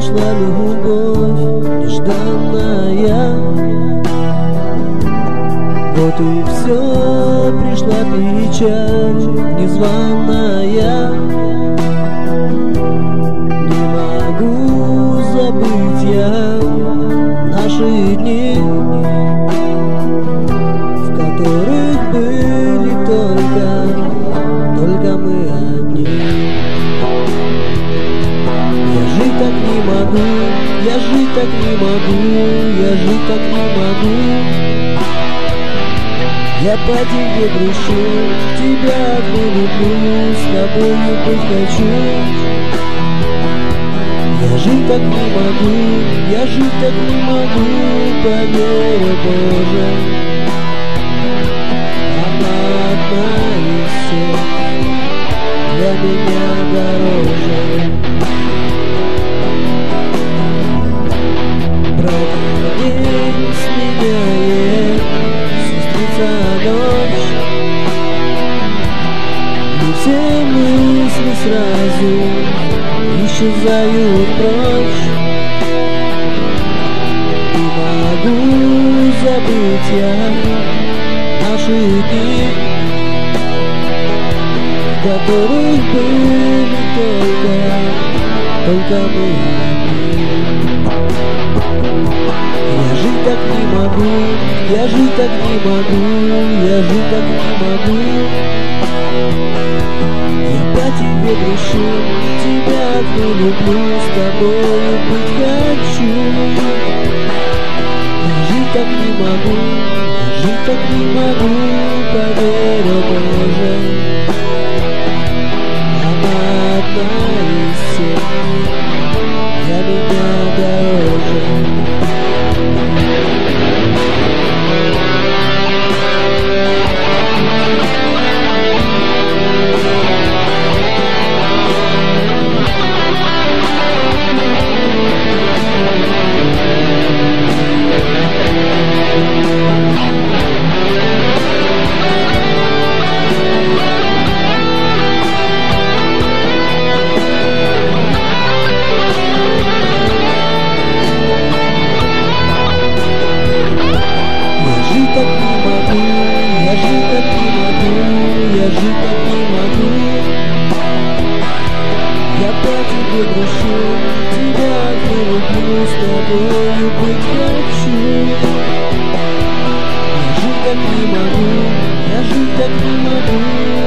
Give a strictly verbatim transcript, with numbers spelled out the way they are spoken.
пришла любовь нежданная. Вот и все, пришла печаль незваная. Не могу забыть я наши дни, в которых были только, только мы одни. Я жить так не могу, я жить так не могу, я жить так не могу. Я по тебе грущу, тебя не люблю, с тобою быть хочу. Я жить так не могу, я жить так не могу, поверь, Боже. Она одна и все для меня дороже. Брат день сменяет сестрица ночь, и все мысли сразу исчезают прочь. Не могу забыть я наши дни, в которых были только, только мы одни. Я жить так не могу, я жить так не могу, я жить так не могу. Я по тебе грущу, тебя одну люблю, с тобою быть хочу. Я жить так не могу, я жить так не могу, поверь, о Боже. Она одна из всех для меня дороже. Я жить так не могу,